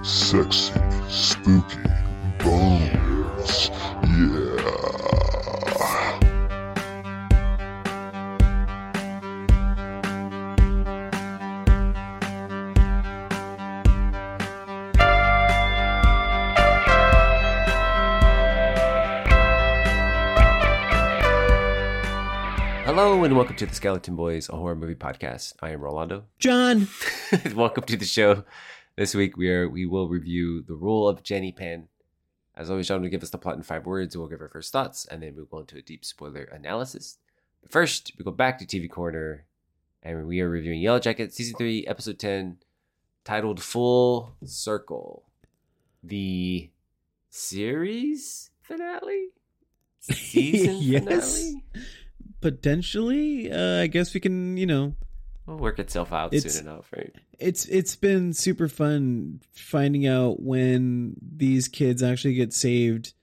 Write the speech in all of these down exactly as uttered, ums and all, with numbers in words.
sexy, spooky bones. Yeah. Hello and welcome to the Skeleton Boys, a horror movie podcast. I am Rolando. John. Welcome to the show. This week we are we will review The Rule of Jenny Pan. As always, John will give us the plot in five words. We'll give our first thoughts, and then we'll go into a deep spoiler analysis. But first, we go back to T V Corner, and we are reviewing Yellow Jacket Season three, Episode ten, titled Full Circle. The series finale? Season Yes. finale? Potentially, uh, I guess we can, you know, It'll work itself out It's- soon enough, right? it's it's been super fun finding out when these kids actually get saved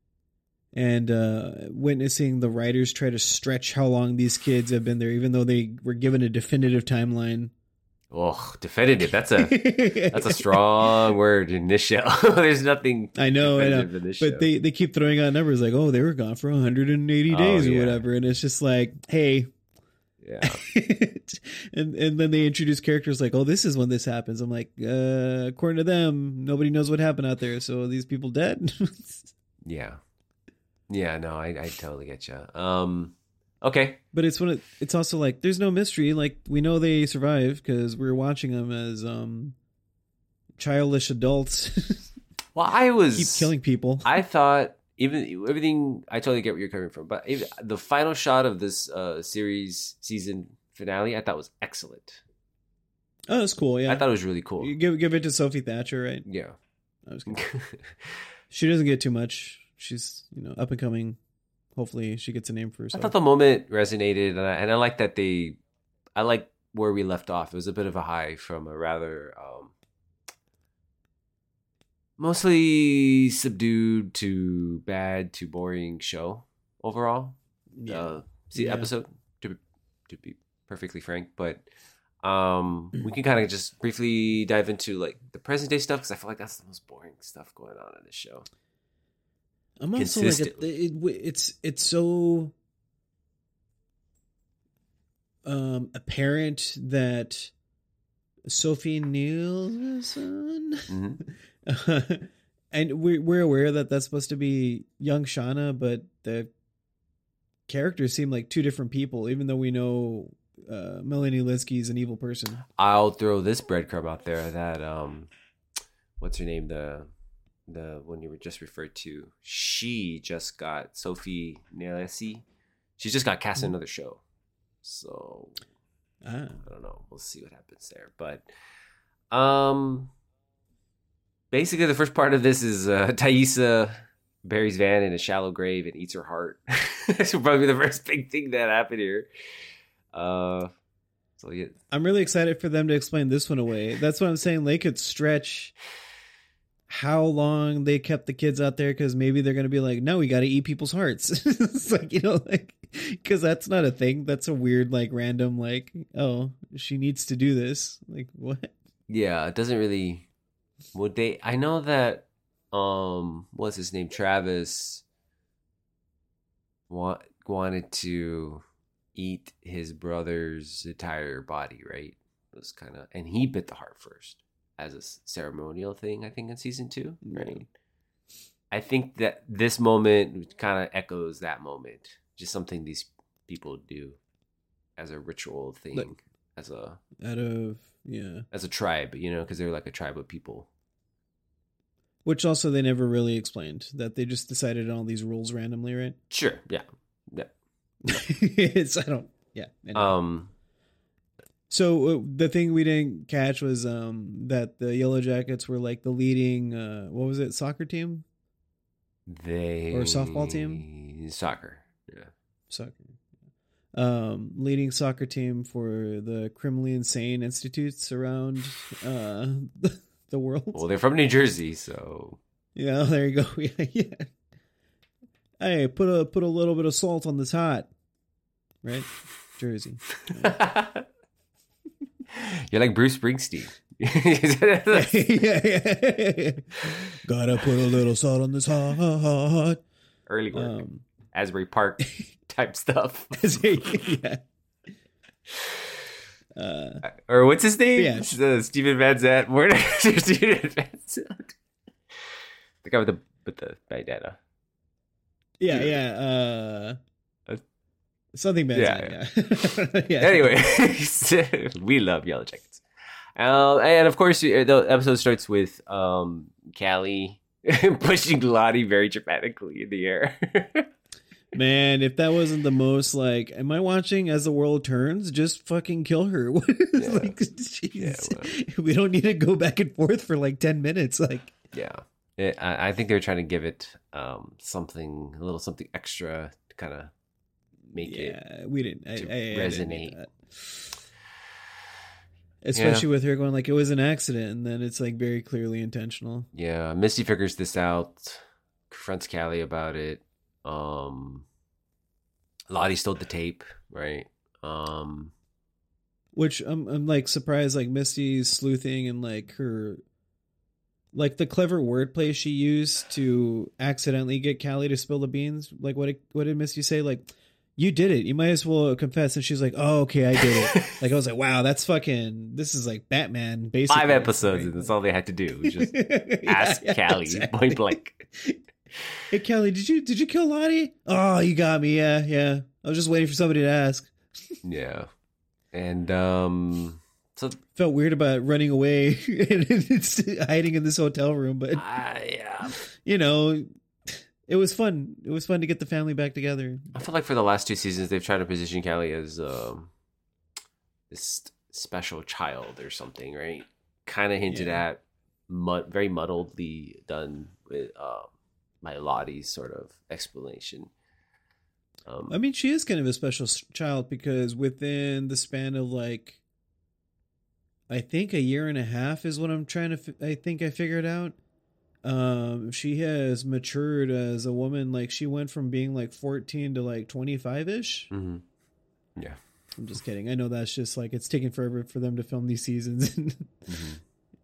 and uh, witnessing the writers try to stretch how long these kids have been there, even though they were given a definitive timeline. Oh, definitive. That's a that's a strong word in this show. There's nothing I know, I know. definitive in this show. But they, they keep throwing out numbers like, oh, they were gone for one hundred eighty Oh, days or yeah. whatever. And it's just like, hey. yeah. and and then they introduce characters like, oh, this is when this happens. I'm like, uh, according to them, nobody knows what happened out there. So are these people dead? Yeah. Yeah, no, I, I totally get you. Um, okay. But it's when it, it's also like, there's no mystery. Like, we know they survived because we were watching them as um, childish adults Well, I was keep killing people. I thought even everything. I totally get where you're coming from, but even, the final shot of this uh, series season finale, I thought was excellent. Oh, that's cool. Yeah, I thought it was really cool. You give give it to Sophie Thatcher, right? Yeah. I was kidding. She doesn't get too much. She's, you know, up and coming. Hopefully, she gets a name for I herself. thought the moment resonated, and I, and I like that they, I like where we left off. It was a bit of a high from a rather um, mostly subdued to bad to boring show overall. Yeah. Uh, see Yeah. episode to be, to be perfectly frank, but um, we can kind of just briefly dive into like the present day stuff because I feel like that's the most boring stuff going on in this show. I'm also like, it, Consistently. it, it's it's so um, apparent that Sophie Nielsen, Mhm. and we're we're aware that that's supposed to be young Shauna, but the characters seem like two different people, even though we know uh, Melanie Linsky is an evil person. I'll throw this breadcrumb out there that um, what's her name? The the one you were just referred to. She just got Sophie Nielsen. She just got cast in another show. So Ah. I don't know. We'll see what happens there. But um, basically, the first part of this is uh, Thaisa buries Van in a shallow grave and eats her heart. This will probably be the first big thing that happened here. Uh, so yeah, I'm really excited for them to explain this one away. That's what I'm saying. They could stretch how long they kept the kids out there because maybe they're going to be like, no, we got to eat people's hearts. It's like, you know, like, because that's not a thing. That's a weird, like, random, like, oh, she needs to do this. Like, what? yeah, it doesn't really. Would they? I know that. Um, what's his name? Travis. Want wanted to eat his brother's entire body, right? It was kind of, and he bit the heart first as a s- ceremonial thing. I think in season two, right? I think that this moment kind of echoes that moment. Just something these people do as a ritual thing, Like- as a Out of, yeah. as a tribe, you know, because they're like a tribe of people. Which also they never really explained, that they just decided on all these rules randomly, right? Sure, yeah, yeah. It's, I don't, yeah. anyway. Um, So uh, the thing we didn't catch was um, that the Yellow Jackets were like the leading, uh, what was it, soccer team? they Or softball team? soccer. Yeah, Soccer. Um, leading soccer team for the criminally insane institutes around uh, the world. well, they're from New Jersey, so Yeah, there you go. Yeah, yeah. Hey, put a put a little bit of salt on this hot, right? Jersey. you're like Bruce Springsteen. yeah, yeah. Gotta put a little salt on this heart. Early work. Um, Asbury Park type stuff. yeah. Uh, or what's his name? Yeah. Uh, Steven Van Zandt. Where Steven Van Zandt. The guy with the with the bandana. Yeah, yeah. Uh, something bad. Yeah, Yeah. yeah. Anyway, we love Yellow Jackets. Um, and of course, the episode starts with um, Callie pushing Lottie very dramatically in the air. Man, if that wasn't the most like, am I watching As the World Turns? Just fucking kill her. What is, Yeah. like, jeez. Yeah, well. We don't need to go back and forth for like ten minutes. Like, Yeah. It, I, I think they're trying to give it um, something, a little something extra to kind of make it. yeah, we didn't. I, to I, I didn't need resonate. that. Especially with her going like, it was an accident, and then it's like very clearly intentional. Yeah. Misty figures this out, confronts Callie about it. Um, Lottie stole the tape, right? Um, Which I'm, I'm like surprised, like Misty's sleuthing and like her, like the clever wordplay she used to accidentally get Callie to spill the beans. Like what? What did Misty say? Like, you did it. You might as well confess. And she's like, oh, okay, I did it. Like I was like, wow, that's fucking. This is like Batman. Basically, five episodes, right? and that's all they had to do. Was just Yeah, ask yeah, Callie exactly. point blank. Hey, Callie, did you did you kill Lottie? Oh, you got me. Yeah, yeah. I was just waiting for somebody to ask. Yeah, and um, so Felt weird about running away and it's hiding in this hotel room, but uh, yeah, you know, it was fun. It was fun to get the family back together. I feel like for the last two seasons they've tried to position Callie as um this special child or something, right? Kind of hinted Yeah. at, mud, very muddledly done with um, my Lottie's sort of explanation. Um, I mean, she is kind of a special s- child because within the span of like, I think a year and a half is what I'm trying to. Fi- I think I figured out. Um, she has matured as a woman. Like she went from being like fourteen to like twenty-five ish. mhm. Yeah. I'm just kidding. I know that's just like it's taking forever for them to film these seasons. Mhm.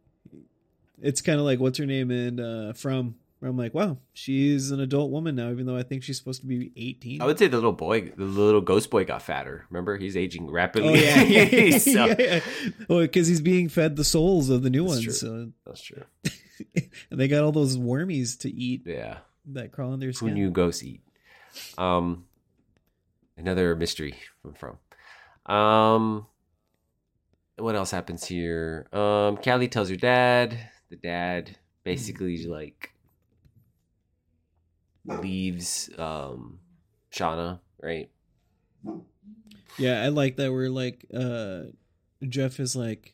It's kind of like what's her name in uh, From. Where I'm like, wow, she's an adult woman now, even though I think she's supposed to be eighteen. I would say the little boy, the little ghost boy, got fatter. Remember, he's aging rapidly. Oh yeah, yeah, yeah, So- yeah, yeah. Well, because he's being fed the souls of the new That's ones, true. so That's true. and they got all those wormies to eat Yeah. that crawl in their Who skin. knew ghosts eat? Um, another mystery from from. Um, what else happens here? Um, Callie tells her dad. The dad basically like leaves um Shauna, right? Yeah, I like that. Where like uh, Jeff is like,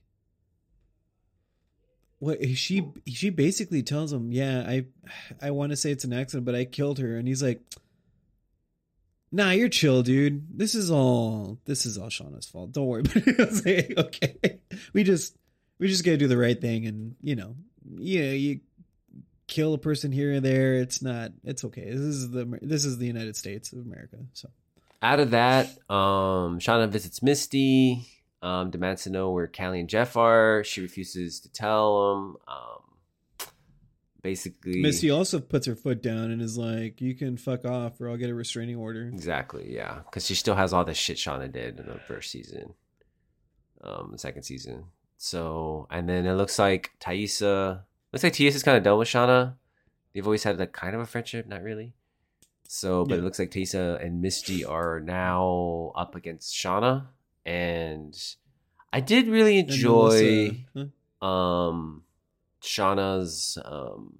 what she she basically tells him, yeah, I I want to say it's an accident, but I killed her, and he's like, nah, you're chill, dude. This is all this is all Shauna's fault. Don't worry. I was like, okay, we just we just gotta do the right thing, and you know, yeah, you kill a person here and there. It's not. It's okay. This is the this is the United States of America. So Out of that, um, Shauna visits Misty. Um, demands to know where Callie and Jeff are. She refuses to tell him. Um, basically, Misty also puts her foot down and is like, "You can fuck off, or I'll get a restraining order." Exactly, yeah, because she still has all the shit Shauna did in the first season, um, the second season. So, and then it looks like Taissa, looks like Taisa's kind of done with Shauna. They've always had like kind of a friendship, not really. So, but Yeah. it looks like Taissa and Misty are now up against Shauna, and I did really And enjoy Melissa- huh? um Shauna's um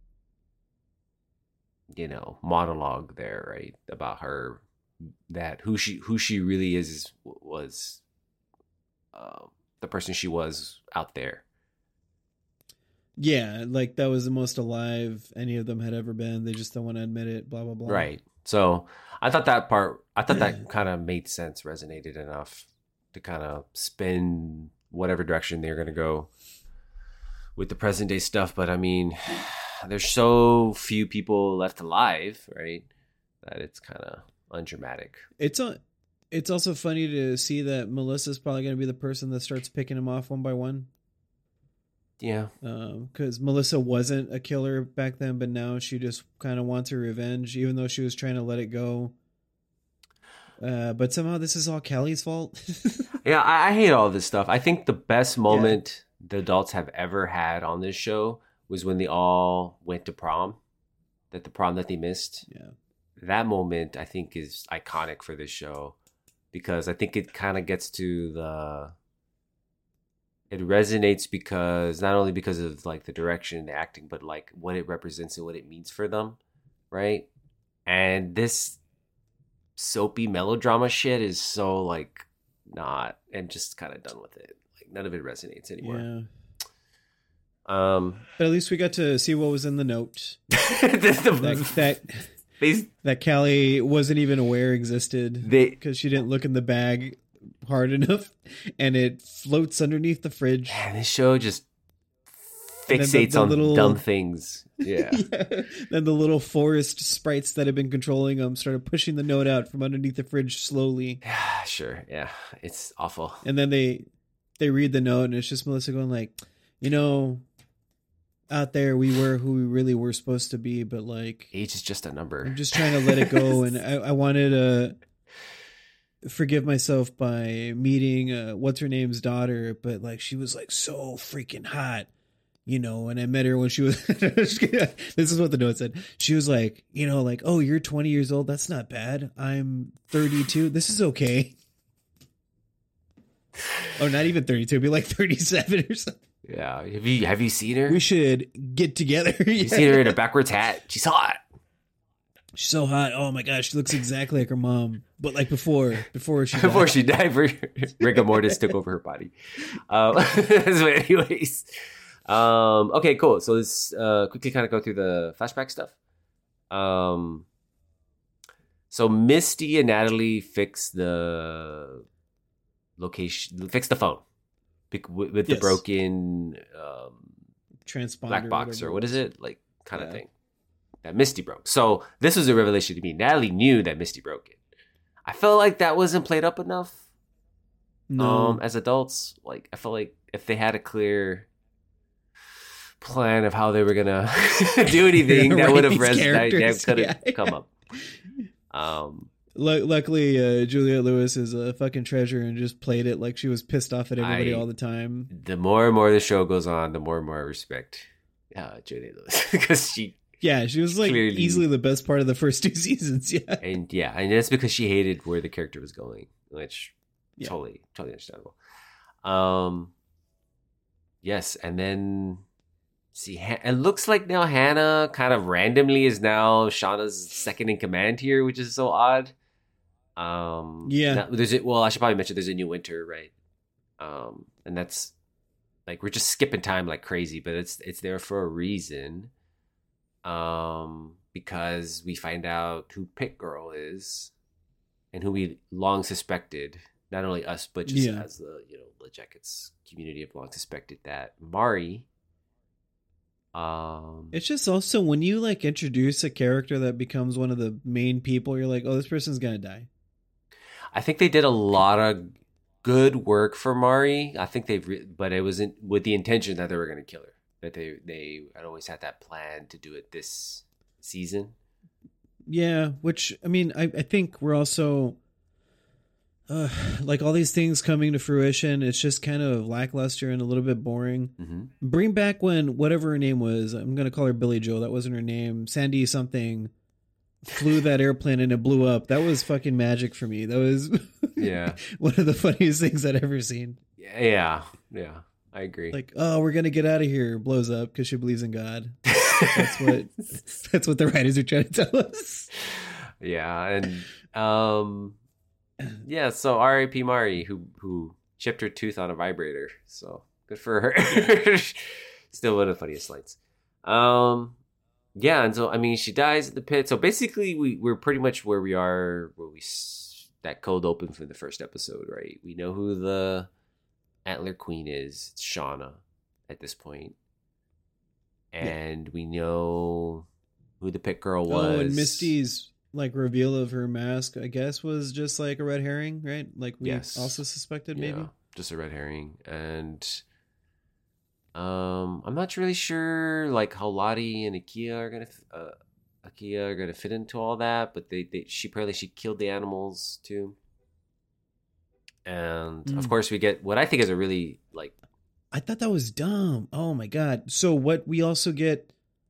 you know monologue there, right, about her, that who she who she really is, is was uh, the person she was out there. Yeah, like that was the most alive any of them had ever been. They just don't want to admit it. Blah blah blah. Right. So I thought that part, I thought that kind of made sense, resonated enough to kind of spin whatever direction they're going to go with the present day stuff. But I mean, there's so few people left alive, right, that it's kind of undramatic. It's a, It's also funny to see that Melissa's probably going to be the person that starts picking him off one by one. Yeah. Because um, Melissa wasn't a killer back then, but now she just kind of wants her revenge, even though she was trying to let it go. Uh, but somehow this is all Callie's fault. Yeah, I, I hate all this stuff. I think the best moment yeah. the adults have ever had on this show was when they all went to prom. That the prom that they missed. Yeah. That moment, I think, is iconic for this show because I think it kind of gets to the... It resonates because not only because of like the direction and the acting, but like what it represents and what it means for them, right? And this soapy melodrama shit is so like not and just kind of done with it. Like none of it resonates anymore. Yeah. Um, but at least we got to see what was in the note. the, the, that that, they, that Callie wasn't even aware existed because she didn't look in the bag hard enough, and it floats underneath the fridge. Man, this show just fixates the, the on little, dumb things. Yeah. yeah. Then the little forest sprites that have been controlling them started pushing the note out from underneath the fridge slowly. Yeah, sure. Yeah, it's awful. And then they they read the note, and it's just Melissa going like, you know, out there we were who we really were supposed to be, but like age is just a number. I'm just trying to let it go, and I, I wanted to forgive myself by meeting uh, what's her name's daughter, but like she was like so freaking hot, you know, and I met her when she was this is what the note said. She was like, you know, like, oh, you're twenty years old, that's not bad. I'm thirty-two, this is okay. Oh, not even thirty-two, it'd be like thirty-seven or something. Yeah, have you have you seen her? We should get together. You yeah. seen her in a backwards hat? She's hot. She's so hot. Oh my gosh, she looks exactly like her mom, but like before, before she died. before she died, rigor mortis took over her body. Um, so, anyways, um, okay, cool. So let's uh, quickly kind of go through the flashback stuff. Um, so Misty and Natalie fix the location, fix the phone with the yes. broken um, transponder black box or what is it like kind yeah. of thing. That Misty broke. So this was a revelation to me. Natalie knew that Misty broke it. I felt like that wasn't played up enough. No. Um, as adults, like I felt like if they had a clear plan of how they were gonna do anything, that would have resonated. Could have yeah. come up. Um, L- luckily, uh, Juliette Lewis is a fucking treasure and just played it like she was pissed off at everybody I, all the time. The more and more the show goes on, the more and more I respect uh, Juliette Lewis because she. Yeah, she was like clearly, easily the best part of the first two seasons. Yeah, and yeah, and that's because she hated where the character was going, which yeah. totally, totally understandable. Um, yes, and then see, it looks like now Hannah kind of randomly is now Shauna's second in command here, which is so odd. Um, yeah, now, there's it. Well, I should probably mention there's a new winter, right? Um, and that's like we're just skipping time like crazy, but it's it's there for a reason. Um, because we find out who Pit Girl is and who we long suspected, not only us, but just yeah. as the, you know, the Jackets community have long suspected that Mari. Um, it's just also when you like introduce a character that becomes one of the main people, you're like, oh, this person's gonna die. I think they did a lot of good work for Mari. I think they've, re- but it wasn't with the intention that they were gonna kill her. That they they had always had that plan to do it this season. Yeah, which I mean, I, I think we're also uh, like all these things coming to fruition. It's just kind of lackluster and a little bit boring. Mm-hmm. Bring back when whatever her name was. I'm gonna call her Billy Joe. That wasn't her name. Sandy something flew that airplane and it blew up. That was fucking magic for me. That was yeah one of the funniest things I'd ever seen. Yeah, yeah. I agree. Like, oh, we're gonna get out of here. Blows up because she believes in God. That's what. That's what the writers are trying to tell us. Yeah, and um, yeah. So R I P Mari, who who chipped her tooth on a vibrator. So good for her. Still one of the funniest lines. Um, yeah, and so I mean, she dies in the pit. So basically, we we're pretty much where we are. Where we that cold open from the first episode, right? We know who the Antler Queen is. It's Shauna at this point. And yeah. we know who the Pit Girl was. Oh, and Misty's like reveal of her mask, I guess, was just like a red herring, right? Like we yes. also suspected maybe. Yeah, just a red herring. And Um, I'm not really sure like how Lottie and Akia are gonna f- uh, Akia are gonna fit into all that, but they, they she apparently she killed the animals too. And of Mm. course we get what I think is a really like I thought that was dumb. Oh my god. So what we also get,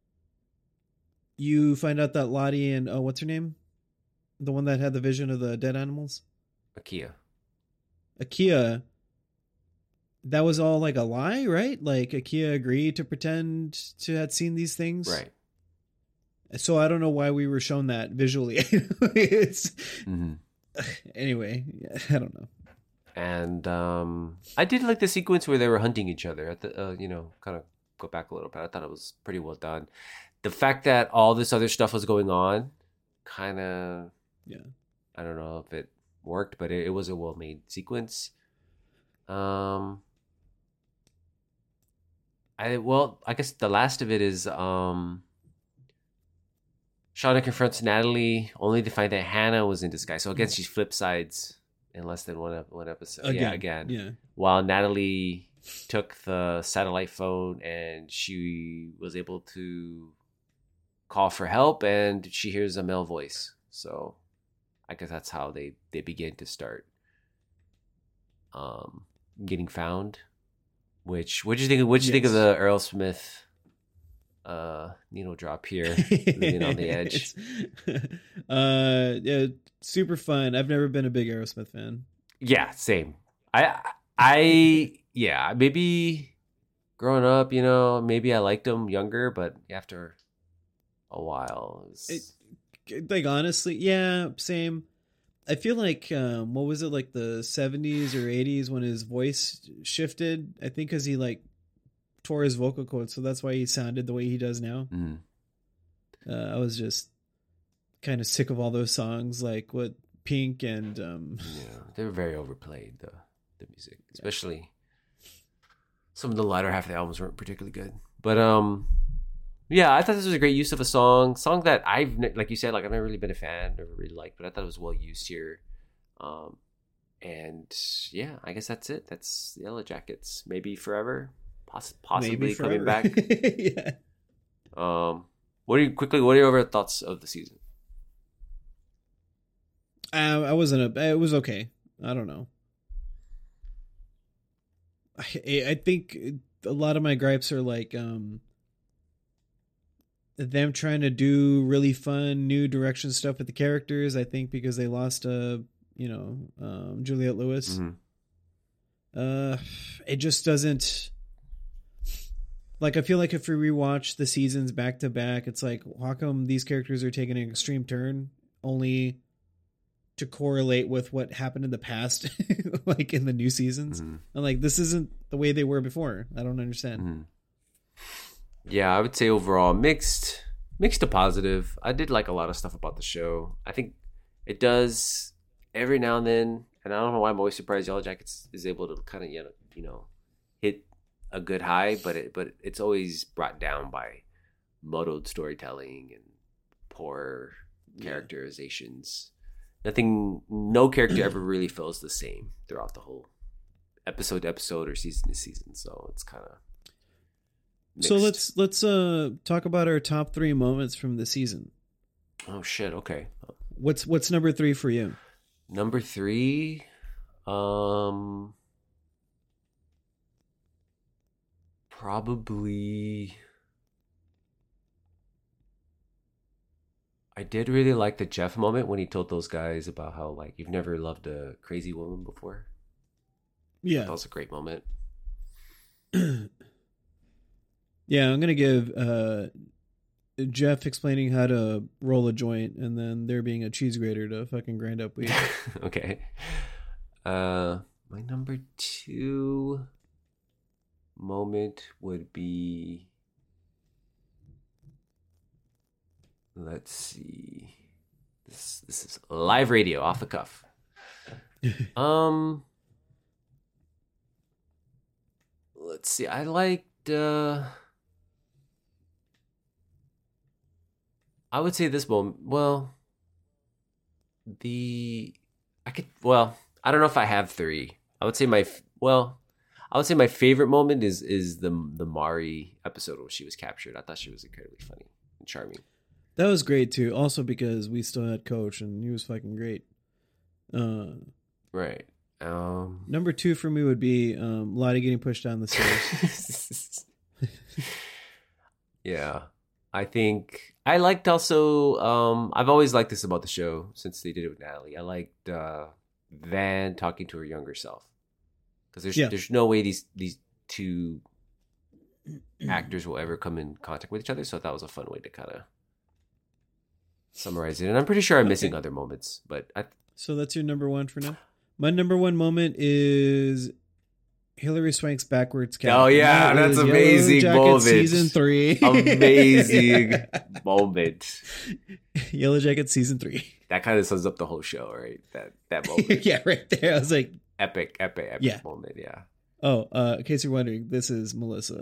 you find out that Lottie and oh, what's her name? The one that had the vision of the dead animals? Akia. Akia, that was all like a lie, right? Like Akia agreed to pretend to had seen these things. Right. So I don't know why we were shown that visually. It's Mm-hmm. anyway, yeah, I don't know. And um, I did like the sequence where they were hunting each other. At the, uh, you know, kind of go back a little bit. I thought it was pretty well done. The fact that all this other stuff was going on, kind of, Yeah. I don't know if it worked, but it, it was a well-made sequence. Um, I well, I guess the last of it is um, Shauna confronts Natalie only to find that Hannah was in disguise. So again, she flipped sides in less than one ep- one episode. Again. Yeah, again. Yeah. While Natalie took the satellite phone and she was able to call for help, and she hears a male voice. So I guess that's how they they begin to start um getting found. Which what do you think? What do you think of Yes. the Earl Smith uh needle drop here, living on the edge? It's- uh, yeah, super fun. I've never been a big Aerosmith fan. Yeah, same. I I yeah, maybe growing up, you know, maybe I liked them younger, but after a while, it was, It, like honestly, yeah, same. I feel like um, what was it, like the seventies or eighties when his voice shifted? I think because he like tore his vocal cords, so that's why he sounded the way he does now. mm, Uh, I was just kind of sick of all those songs, like what Pink and um, yeah, they were very overplayed. The the music, especially some of the latter half of the albums weren't particularly good. But um, yeah, I thought this was a great use of a song, song that I've ne- like you said, like I've never really been a fan, never really liked, but I thought it was well used here. Um, and yeah, I guess that's it. That's Yellow Jackets, maybe forever, poss- possibly maybe coming forever. back. Yeah. Um, what are you quickly? What are your overall thoughts of the season? I, I wasn't a. It was okay. I don't know. I I think a lot of my gripes are like um them trying to do really fun new direction stuff with the characters. I think because they lost uh you know um Juliette Lewis. Mhm. Uh, it just doesn't. Like I feel like if we rewatch the seasons back to back, it's like how come these characters are taking an extreme turn only to correlate with what happened in the past, like in the new seasons. Mhm. I'm like, this isn't the way they were before. I don't understand. Mhm. Yeah, I would say overall mixed, mixed to positive. I did like a lot of stuff about the show. I think it does every now and then, and I don't know why I'm always surprised Yellow Jackets is able to kind of you know, you know hit a good high, but it but it's always brought down by muddled storytelling and poor Yeah. characterizations. Nothing, no character ever really feels the same throughout the whole episode to episode or season to season. So it's kind of So let's let's uh talk about our top three moments from the season. Oh shit! Okay, What's what's number three for you? number three. Um, probably. I did really like the Jeff moment when he told those guys about how like you've never loved a crazy woman before. Yeah, That was a great moment. yeah. I'm gonna give uh Jeff explaining how to roll a joint, and then there being a cheese grater to fucking grind up weed. Okay. Uh, my number two moment would be. Let's see. This this is live radio off the cuff. Um. Let's see. I liked. Uh, I would say this moment. Well, the I could. Well, I don't know if I have three. I would say my. f- Well, I would say my favorite moment is is the the Mari episode where she was captured. I thought she was incredibly funny and charming. That was great too. Also because we still had Coach and he was fucking great. Uh, right. Um, number two for me would be um, Lottie getting pushed down the stairs. yeah. I think I liked also, um, I've always liked this about the show since they did it with Natalie. I liked uh, Van talking to her younger self. Because there's, Yeah. there's no way these, these two actors will ever come in contact with each other. So that was a fun way to kind of summarize it. And I'm pretty sure I'm missing Okay. other moments, but I, So that's your number one for now. My number one moment is Hillary Swank's backwards cat. Oh, yeah, And that that's was amazing Yellow Jacket moment. Season three. amazing moment. Yellow Jacket season three. That kind of sums up the whole show, right? That that moment. Yeah, right there. I was like, epic, epic, epic Yeah. moment, yeah. oh, uh, in case you're wondering, this is Melissa.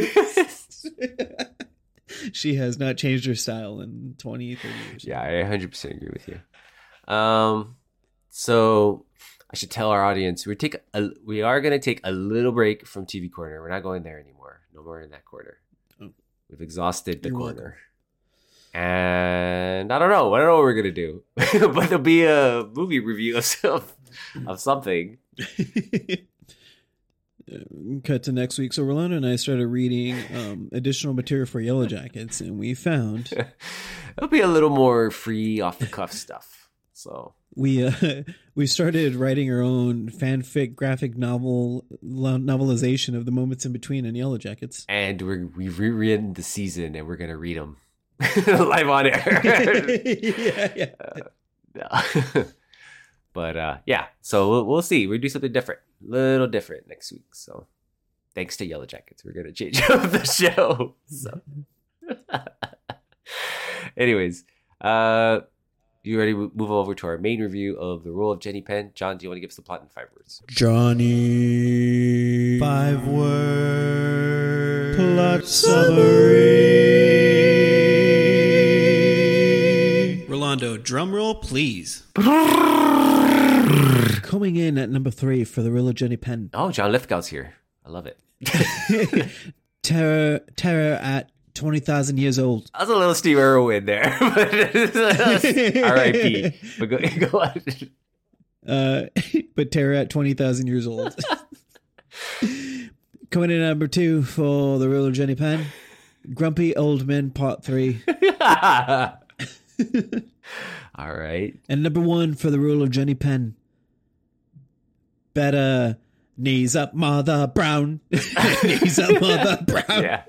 She has not changed her style in twenty, thirty years. Yeah, I one hundred percent agree with you. Um, so I should tell our audience we take a, we are going to take a little break from T V Corner. We're not going there anymore. No more in that corner. Oh. We've exhausted the You're corner. And I don't know. I don't know what we're going to do. But there'll be a movie review of, some, of something. Cut to next week. So Rolando and I started reading um, additional material for Yellow Jackets, and we found It'll be a little more free, off the cuff stuff. So we uh, we started writing our own fanfic graphic novel novelization of the moments in between in Yellow Jackets. and we're, we've rewritten the season, and we're going to read them live on air. yeah, yeah. No. But uh, yeah, so we'll, we'll see. We'll do something different, a little different next week. So thanks to Yellow Jackets, we're gonna change up the show. So, anyways, uh, you ready to move over to our main review of The Role of Jenny Penn? John, do you want to give us the plot in five words? Johnny. Five word plot summary. Rolando, drum roll, please. Coming in at number three for the Role of Jenny Penn. Oh, John Lithgow's here. I love it. Terror, terror at twenty thousand years old. I was a little Steve Irwin there. R I P But go, go on. Uh, but terror at twenty thousand years old. Coming in at number two for the Role of Jenny Penn. Grumpy Old Men Part three. All right. And number one for the Role of Jenny Penn. Better knees up, Mother Brown. Knees up, Mother Brown. Yeah.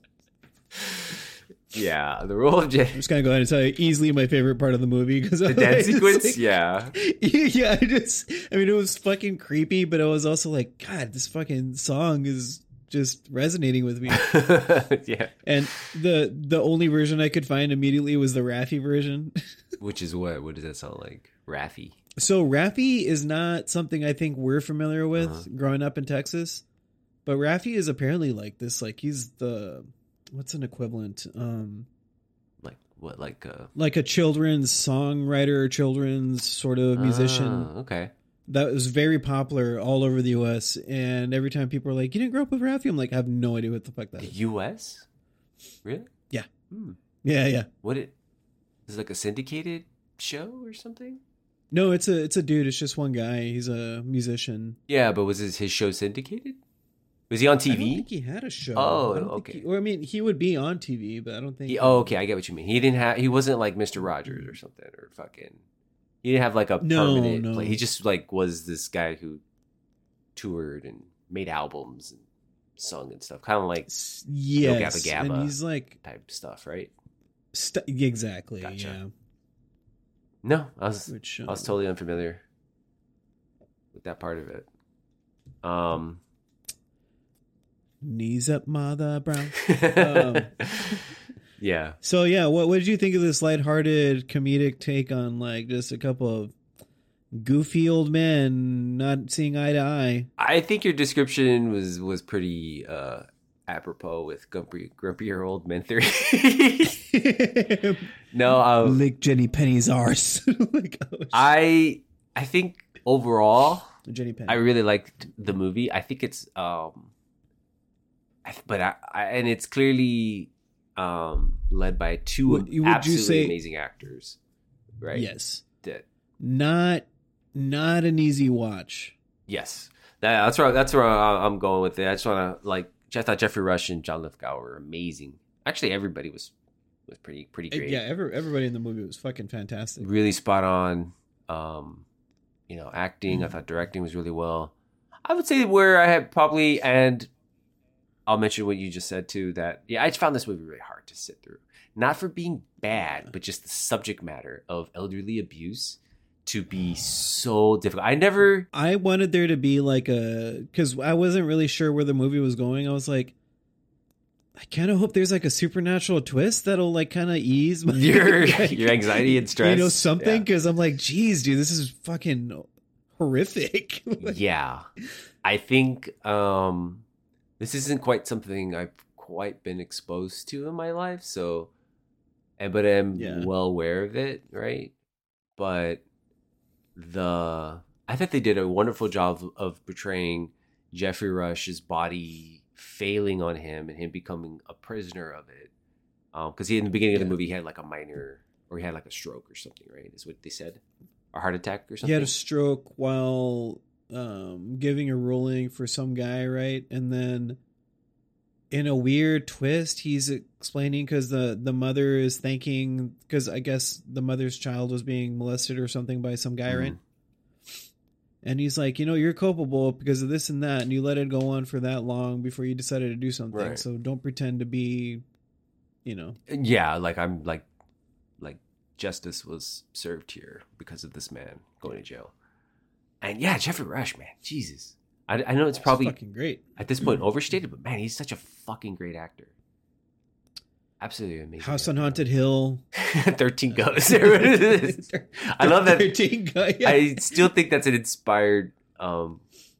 Yeah, the Role of Jenny. I'm just gonna go ahead and tell you, easily my favorite part of the movie because The dance sequence, yeah. yeah. I just, I mean, it was fucking creepy, but it was also like, God, this fucking song is just resonating with me. Yeah. And the the only version I could find immediately was the Raffi version. Which is what? What does that sound like? Raffi. So Raffi is not something I think we're familiar with Uh-huh. growing up in Texas, but Raffi is apparently like this. Like he's the what's an equivalent? Um, Like what? Like uh like a children's songwriter, children's sort of musician ah, okay. that was very popular all over the U S. And every time people are like, "You didn't grow up with Raffi," I'm like, I have no idea what the fuck that The is. U S? Really? Yeah. Hmm. Yeah, yeah. What it is it like a syndicated show or something? No, it's a it's a dude. It's just one guy. He's a musician. Yeah, but was his, his show syndicated? Was he on T I don't V? think he had a show. Oh, I don't think okay. he- or I mean, he would be on T V, but I don't think. He, oh, okay, I get what you mean. He didn't have. He wasn't like Mister Rogers or something, or fucking. He didn't have like a No, permanent. no. Play. He just like was this guy who toured and made albums and sung and stuff, kind of like S- Yes, Gabba Gabba. and he's like type stuff, right? st- exactly. Gotcha. Yeah. No, I was Which I was um, totally unfamiliar with that part of it. Um, knees up, Mother Brown. Um, yeah. So yeah, what what did you think of this lighthearted comedic take on like just a couple of goofy old men not seeing eye to eye? I think your description was was pretty uh, apropos with grumpy, grumpier old men theory. no, um, Lick Jenny Penny's arse. Like, oh, shit. I I think overall Jenny Penn. I really liked the movie. I think it's um, I, but I, I and it's clearly um led by two Would- would you absolutely say- amazing actors, right? Yes. That Not not an easy watch. yes, that, that's where that's where I- I'm going with it. I just want to like. I thought Jeffrey Rush and John Lithgow were amazing. Actually, everybody was was pretty pretty great. Yeah, every, everybody in the movie was fucking fantastic. Really spot on. Um, you know, acting. Mm. I thought directing was really well. I would say where I had probably, and I'll mention what you just said too. That yeah, I just found this movie really hard to sit through. Not for being bad, but just the subject matter of elderly abuse to be so difficult. I never. I wanted there to be like a, because I wasn't really sure where the movie was going. I was like, I kind of hope there's like a supernatural twist that'll like kind of ease my, Your like, your anxiety and stress. you know, something. Yeah. Because I'm like, geez, dude, this is fucking horrific. Like, Yeah. I think um this isn't quite something I've quite been exposed to in my life, so and but I'm Yeah. well aware of it, right? But the I thought they did a wonderful job of, of portraying Jeffrey Rush's body failing on him and him becoming a prisoner of it. Um because he in the beginning of the Yeah. movie he had like a minor or he had like a stroke or something, right? Is what they said. A heart attack or he something. had a stroke while um, giving a ruling for some guy, right? And then in a weird twist, he's explaining because the, the mother is thanking, because I guess the mother's child was being molested or something by some guy, Mhm. right? And he's like, you know, you're culpable because of this and that, and you let it go on for that long before you decided to do something. Right. So don't pretend to be, you know. Yeah, like I'm like like justice was served here because of this man going to jail. And yeah, Jeffrey Rush, man, Jesus. I, I know it's probably fucking great. at this point overstated, but man, he's such a fucking great actor. Absolutely amazing. House on actor. Haunted Hill. thirteen Ghosts. I love that. thirteen Go- yeah. I still think that's an inspired um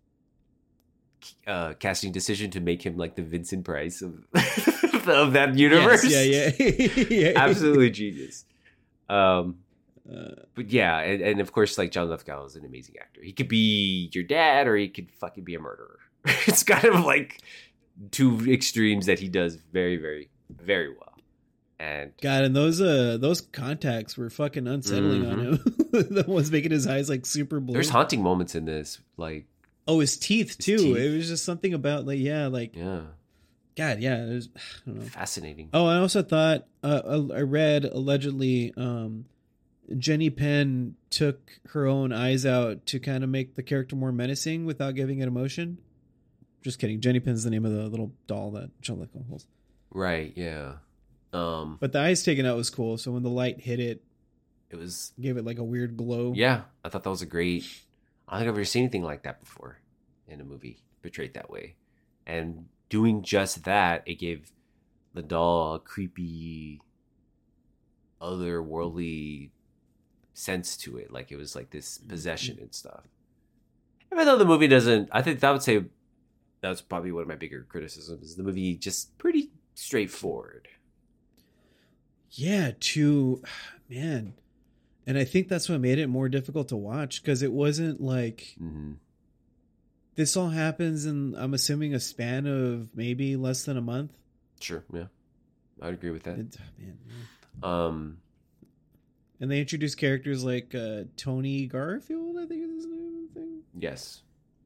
uh casting decision to make him like the Vincent Price of of that universe. Yes, yeah, yeah. yeah. Absolutely genius. Um Uh, But yeah, and, and of course, like John Lithgow is an amazing actor. He could be your dad, or he could fucking be a murderer. It's kind of like two extremes that he does very, very, very well. And God, and those uh those contacts were fucking unsettling on him. The ones making his eyes like super blue. there's haunting moments in this, like oh, his teeth His too. teeth. It was just something about like yeah, like yeah, God, yeah. It was, I don't know. fascinating. Oh, I also thought uh, I read allegedly um Jenny Penn took her own eyes out to kind of make the character more menacing without giving it emotion. Just kidding. Jenny Penn's the name of the little doll that John Lithgow holds. Right? Yeah. Um, But the eyes taken out was cool. So when the light hit it, it was gave it like a weird glow. yeah. I thought that was a great. I don't think I've ever seen anything like that before in a movie portrayed that way, and doing just that, it gave the doll a creepy, otherworldly sense to it. Like it was like this possession and stuff. Even though the movie doesn't, I think that would say that's probably one of my bigger criticisms. Is the movie just pretty straightforward. Yeah, to man. And I think that's what made it more difficult to watch because it wasn't like Mm-hmm. this all happens in, I'm assuming, a span of maybe less than a month. Sure, yeah, I'd agree with that. It, man, yeah. Um, And they introduced characters like uh, Tony Garfield, I think is his name. I think. yes,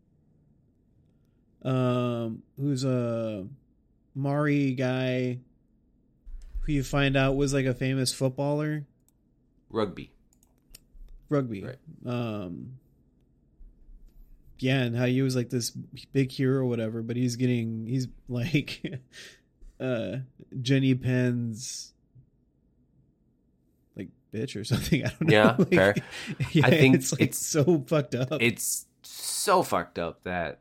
Um, who's a Mari guy who you find out was like a famous footballer, rugby. rugby. Right. Um, yeah, and how he was like this big hero or whatever, but he's getting he's like uh Jenny Penn's like bitch or something. I don't know. Yeah, Like, fair. Yeah, I think it's like it's- so fucked up. It's so fucked up that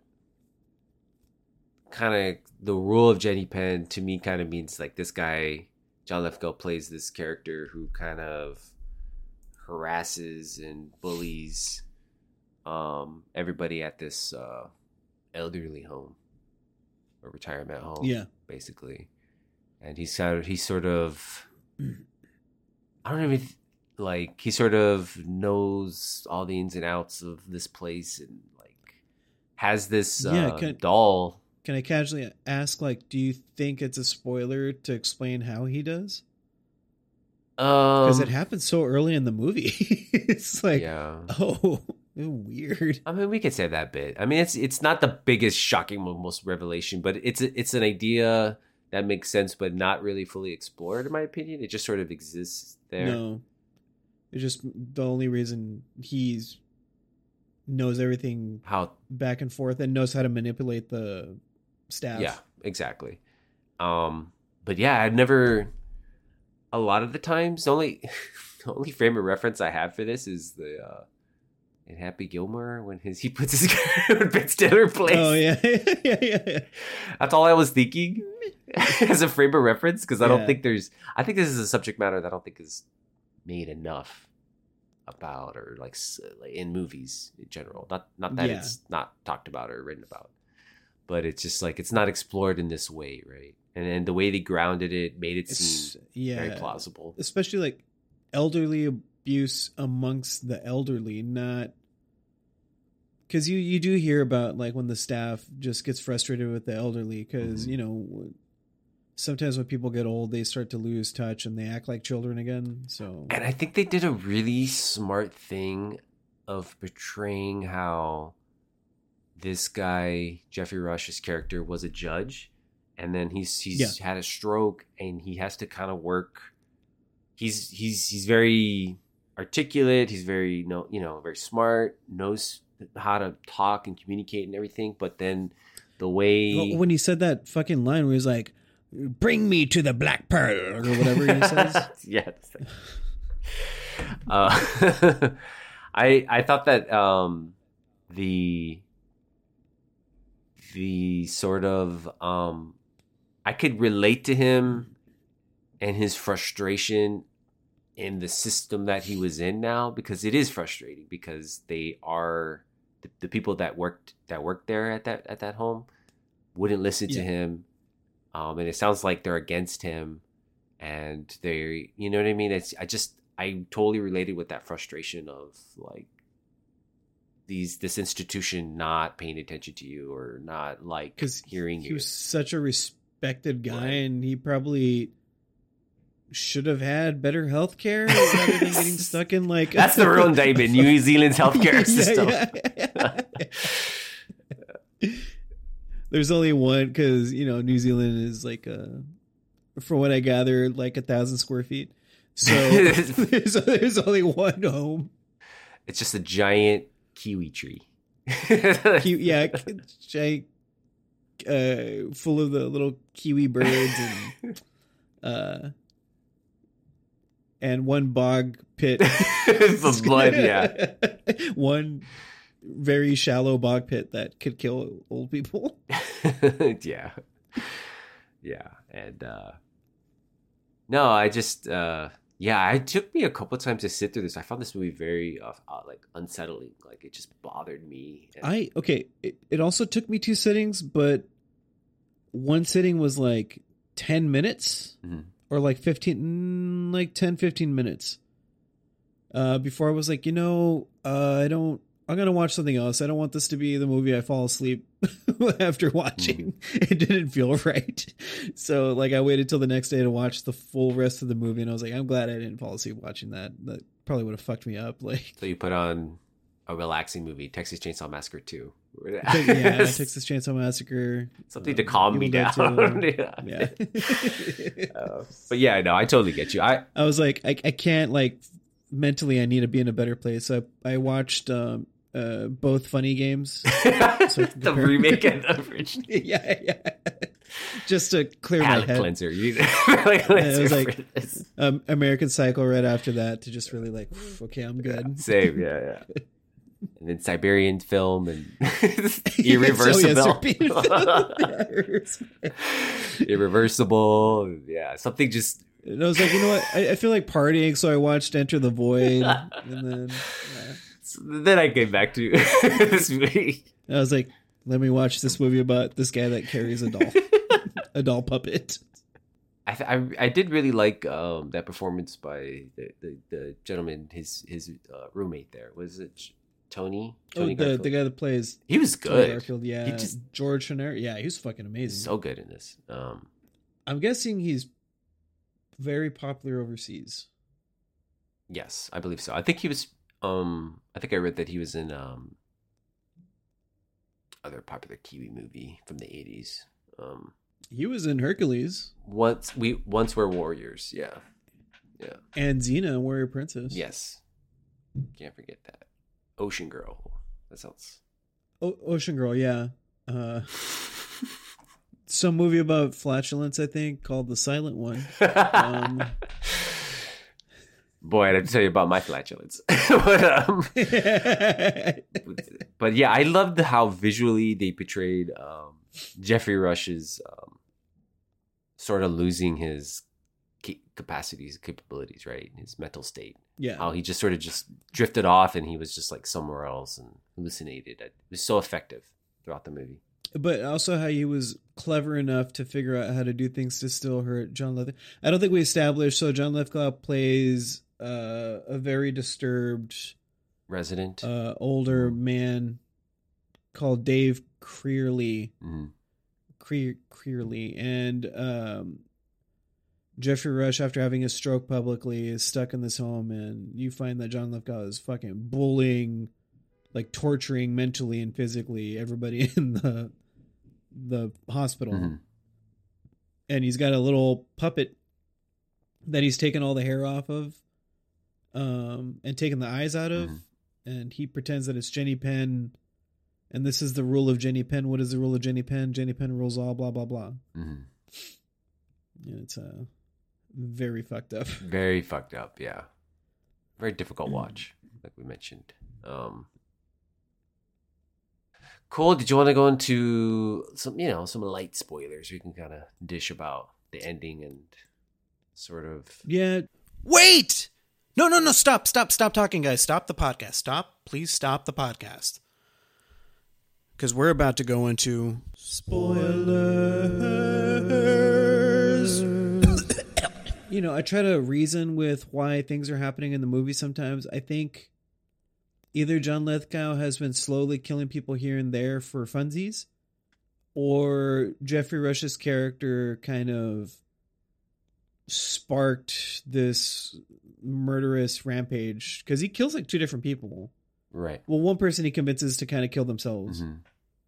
kind of the rule of Jenny Penn to me kind of means like this guy John Lithgow plays this character who kind of harasses and bullies um, everybody at this uh, elderly home or retirement home, Yeah. basically. And he's kind of he's sort of I don't even like he sort of knows all the ins and outs of this place and like has this uh, Yeah, can- doll. Can I casually ask, like, do you think it's a spoiler to explain how he does? Because Um, it happens so early in the movie. It's like, yeah. oh, weird. I mean, we could say that bit. I mean, it's it's not the biggest, shocking, most revelation, but it's a, it's an idea that makes sense, but not really fully explored, in my opinion. It just sort of exists there. No, it's just the only reason he's knows everything How? back and forth and knows how to manipulate the staff. Yeah, exactly. Um, but yeah, I've never. A lot of the times, the only the only frame of reference I have for this is the uh, in Happy Gilmore when his he puts his when Ben Stiller plays. Oh yeah, yeah, yeah, yeah. That's all I was thinking as a frame of reference, because I don't Yeah. think there's. I think this is a subject matter that I don't think is made enough about, or like s- like in movies in general. Not not that Yeah. it's not talked about or written about, but it's just like it's not explored in this way, right? And and the way they grounded it made it It's seem yeah, very plausible. especially like elderly abuse amongst the elderly, not because you you do hear about like when the staff just gets frustrated with the elderly because Mhm. you know sometimes when people get old they start to lose touch and they act like children again. So And I think they did a really smart thing of portraying how this guy, Jeffrey Rush's character, was a judge. And then he's he's Yeah. had a stroke and he has to kind of work. He's he's he's very articulate. He's very no you know very smart. Knows how to talk and communicate and everything. But then the way Well, when he said that fucking line where he's like, "Bring me to the Black Pearl" or whatever he says. yes. Uh, I I thought that um, the the sort of um, I could relate to him and his frustration in the system that he was in now, because it is frustrating because they are the, the people that worked that worked there at that at that home wouldn't listen to Yeah. him, um, and it sounds like they're against him, and they you know what I mean. It's I just I totally related with that frustration of like these this institution not paying attention to you or not like Because hearing he you. was such a respected guy, Right. and he probably should have had better health care rather than getting stuck in like That's the real indictment, New Zealand's healthcare Yeah, system. yeah, yeah. There's only one because you know New Zealand is like a, from what I gather, like a thousand square feet. So there's, there's only one home. It's just a giant kiwi tree. Ki- yeah, giant, uh, full of the little kiwi birds and uh, and one bog pit. The blood, yeah. One very shallow bog pit that could kill old people. yeah. Yeah. And uh no, I just uh yeah, it took me a couple times to sit through this. I found this movie very uh, uh, like unsettling. Like it just bothered me. And I okay. It, it also took me two sittings, but one sitting was like ten minutes Mhm. or like fifteen, mm, like ten, fifteen minutes. Uh, before I was like, you know, uh, I don't. I'm gonna watch something else. I don't want this to be the movie I fall asleep after watching. It didn't feel right. So like I waited till the next day to watch the full rest of the movie, and I was like, I'm glad I didn't fall asleep watching that. That probably would have fucked me up. Like So you put on a relaxing movie, Texas Chainsaw Massacre two. yeah, Texas Chainsaw Massacre. Something to um, calm me Evil down. Dead two. yeah. Yeah. Uh, but yeah, no, I totally get you. I I was like, I, I can't like mentally. I need to be in a better place. So I, I watched um, uh, both Funny Games. the compare- remake and the original. yeah, yeah. Just to clear my Palate head. cleanser. You need a palate cleanser was like- for this. Um, American Psycho right after that to just really like, okay, I'm good. Same, yeah, yeah. And then Siberian Film and So, Irreversible. yeah, Serpentine Film. Yeah, Irreversible. Irreversible. Yeah, something just. And I was like, you know what? I, I feel like partying, so I watched Enter the Void, and then yeah. Then I came back to this movie. I was like, let me watch this movie about this guy that carries a doll, a doll puppet. I, th- I I did really like um, that performance by the, the, the gentleman, his his uh, roommate there. Was it Tony. Oh, Tony the Garfield. the guy that plays He was Tony good. Garfield, yeah. He just George Channer, yeah, he was fucking amazing. so good in this. Um, I'm guessing he's very popular overseas. yes, I believe so. I think he was. Um, I think I read that he was in um, other popular Kiwi movie from the eighties. Um, He was in Hercules once we once were warriors. Yeah, yeah. and Xena, Warrior Princess. Yes, can't forget that. Ocean Girl. That sounds. O- Ocean Girl, yeah. Uh, some movie about flatulence, I think, called The Silent One. Um, Boy, I have to tell you about my flatulence. but, um, but yeah, I loved how visually they portrayed um, Jeffrey Rush's um, sort of losing his ca- capacities, capabilities, right? His mental state. yeah. How he just sort of just drifted off and he was just like somewhere else and hallucinated. It was so effective throughout the movie. But also how he was clever enough to figure out how to do things to still hurt John Lithgow. I don't think we established. So John Lithgow plays uh, a very disturbed, Resident. uh, older man called Dave Creerly. Mhm. Creer, Creerly. And um, Jeffrey Rush, after having a stroke publicly, is stuck in this home. And you find that John Lithgow is fucking bullying, like torturing mentally and physically everybody in the the hospital. Mhm. And he's got a little puppet that he's taken all the hair off of um and taken the eyes out of. Mhm. And he pretends that it's Jenny Penn, and this is the rule of Jenny Penn. What is the rule of Jenny Penn? Jenny Penn rules all, blah blah blah. Mhm. And it's uh very fucked up. Very fucked up, yeah. Very difficult watch, like we mentioned. Um, cool. Did you want to go into some, you know, some light spoilers? We can kind of dish about the ending and sort of. Yeah. Wait! No, no, no, stop, stop, stop talking, guys. Stop the podcast. Stop. Please stop the podcast. Because we're about to go into spoilers. You know, I try to reason with why things are happening in the movie sometimes. I think either John Lithgow has been slowly killing people here and there for funsies, or Jeffrey Rush's character kind of sparked this murderous rampage, because he kills like two different people. Right. Well, one person he convinces to kind of kill themselves. Mhm.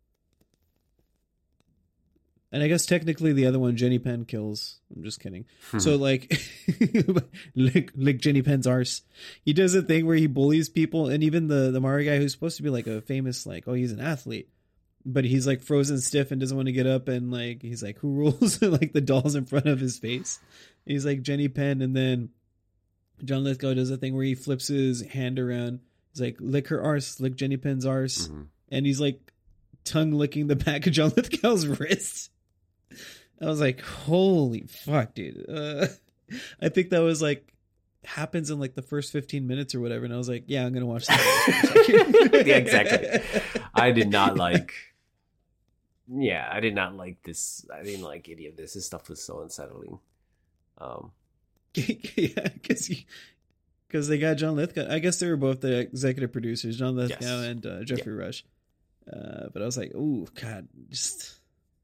And I guess technically the other one, Jenny Penn, kills. I'm just kidding. So like, lick, lick Jenny Penn's arse. He does a thing where he bullies people, and even the the Mari guy, who's supposed to be like a famous, like, oh, he's an athlete, but he's like frozen stiff and doesn't want to get up, and like he's like, who rules? And like the doll's in front of his face. And he's like Jenny Penn, and then John Lithgow does a thing where he flips his hand around. He's like, lick her arse, lick Jenny Penn's arse, Mhm. and he's like tongue licking the back of John Lithgow's wrist. I was like, holy fuck, dude. Uh, I think that was like, happens in like the first fifteen minutes or whatever. And I was like, yeah, I'm going to watch that. Yeah, exactly. I did not like. Yeah, I did not like this. I didn't like any of this. This stuff was so unsettling. Um, Yeah, because because they got John Lithgow. I guess they were both the executive producers, John Lithgow Yes. and uh, Jeffrey Rush. Uh, but I was like, oh, God, just.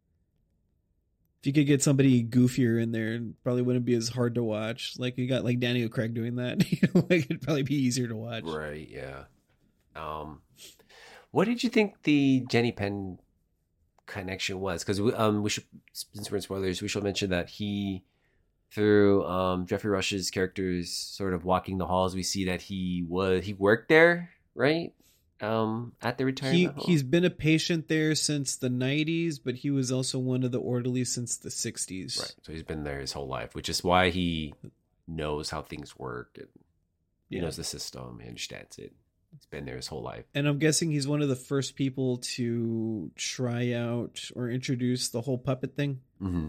If you could get somebody goofier in there, it probably wouldn't be as hard to watch. Like you got like Daniel Craig doing that, you know, like it'd probably be easier to watch. right. Yeah. Um, what did you think the Jenny Penn connection was? Because we, um, we should, since we're in spoilers, we should mention that he, through um Jeffrey Rush's characters sort of walking the halls, we see that he was he worked there, right? Um, at the He retirement home. he's been a patient there since the nineties, but he was also one of the orderlies since the sixties. Right. So he's been there his whole life, which is why he knows how things work and he Yeah. knows the system, he understands it. He's been there his whole life. And I'm guessing he's one of the first people to try out or introduce the whole puppet thing.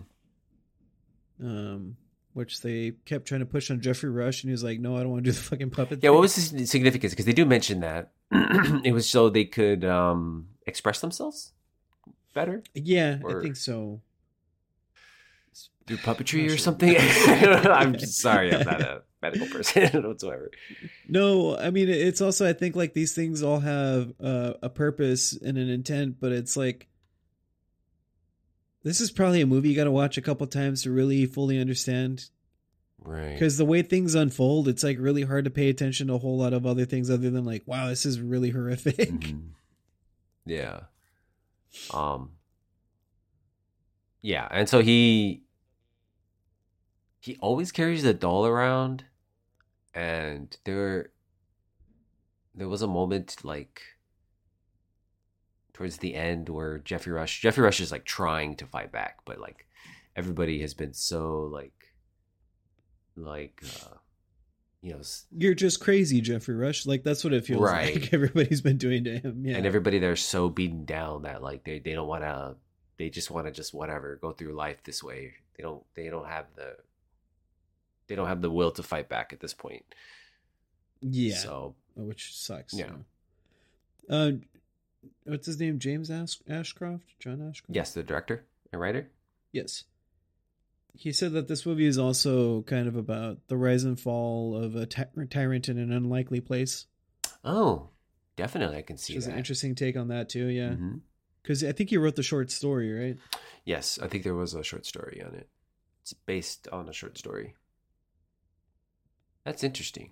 Mm-hmm. Um, which they kept trying to push on Jeffrey Rush, and he was like, "No, I don't want to do the fucking puppet." Yeah, thing. what was the significance? Because they do mention that it was so they could um, express themselves better. Yeah, or- I think so. through puppetry Not or sure. something. I don't know. I'm sorry, I'm not a medical person whatsoever. No, I mean it's also I think like these things all have uh, a purpose and an intent, but it's like this is probably a movie you got to watch a couple times to really fully understand. Right. Because the way things unfold, it's like really hard to pay attention to a whole lot of other things other than like, wow, this is really horrific. Mhm. Yeah. Um. Yeah, and so he he always carries the doll around, and there there was a moment like towards the end where Jeffrey Rush Jeffrey Rush is like trying to fight back, but like everybody has been so like like uh you know s- You're just crazy, Jeffrey Rush. Like that's what it feels Right. like everybody's been doing to him. Yeah. and everybody there's so beaten down that like they, they don't want to they just want to just whatever go through life this way. They don't they don't have the they don't have the will to fight back at this point. yeah. So Which sucks. Yeah. you know. Uh, what's his name? James Ash- Ashcroft? John Ashcroft? yes, the director and writer. Yes. He said that this movie is also kind of about the rise and fall of a ty- tyrant in an unlikely place. Oh, definitely, I can see Which is that. an interesting take on that too. Yeah. Mhm. Because I think he wrote the short story, right? Yes, I think there was a short story on it. It's based on a short story. That's interesting.